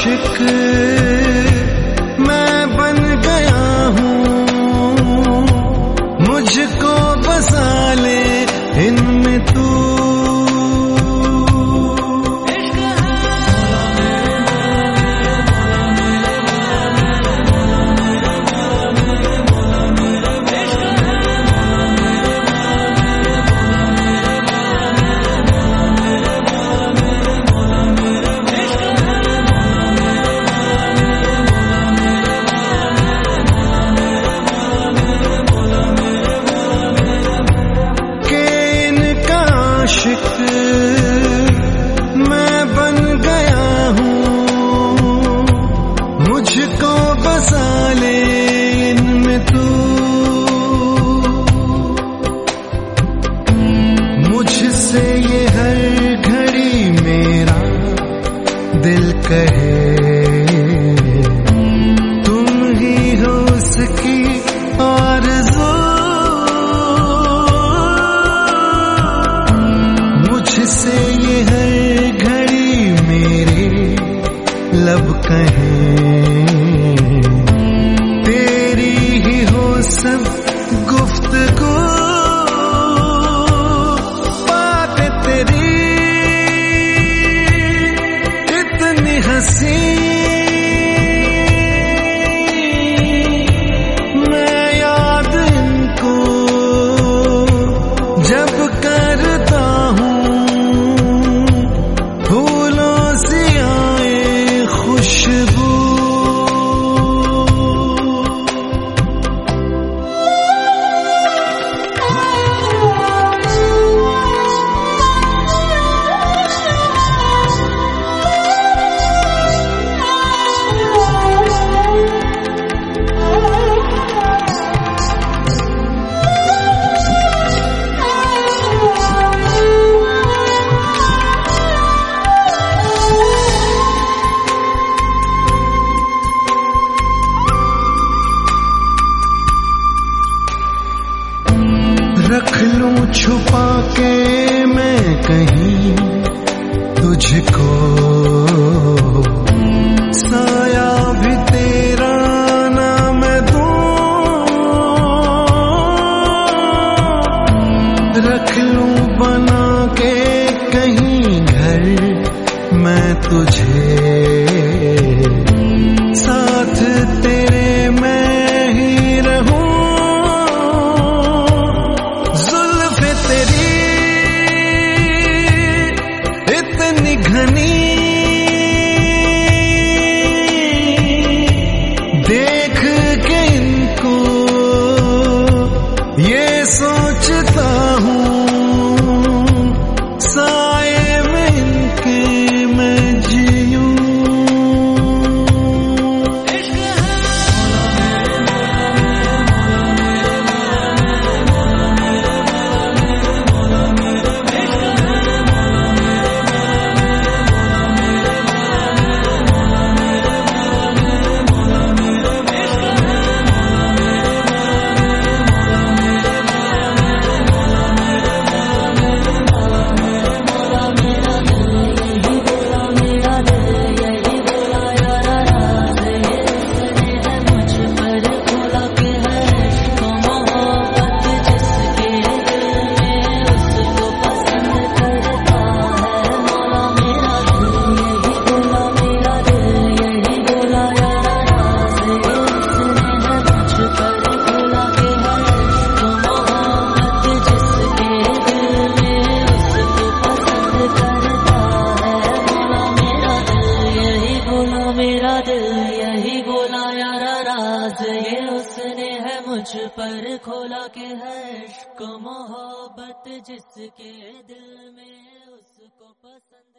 आशिक मैं बन गया हूँ, मुझको बसा ले इनमें तू। आशिक मैं बन गया हूँ, मुझको बसा ले इनमें तू। मुझसे ये हर घड़ी मेरा दिल कहे, तुम ही हो उसकी आरज़ू। से ये हर घड़ी मेरे लब कहें, तेरी ही हो सब गुफ्तगू। बातें तेरी इतनी हंसी, मैं याद इनको जब करता हूँ, खुशबू। रख लूं छुपा के मैं कहीं तुझको, साया भी तेरा ना मैं दूं। रख लूं बना के कहीं घर मैं तुझे, साथ तेरे मैं ही रहूं। घनी देख के इनको ये सोचता हूँ, साए में इनके मैं जीऊं। यही बोला यार राज, ये उसने है मुझ पर खोला के है इश्क मोहब्बत जिसके दिल में उसको पसंद।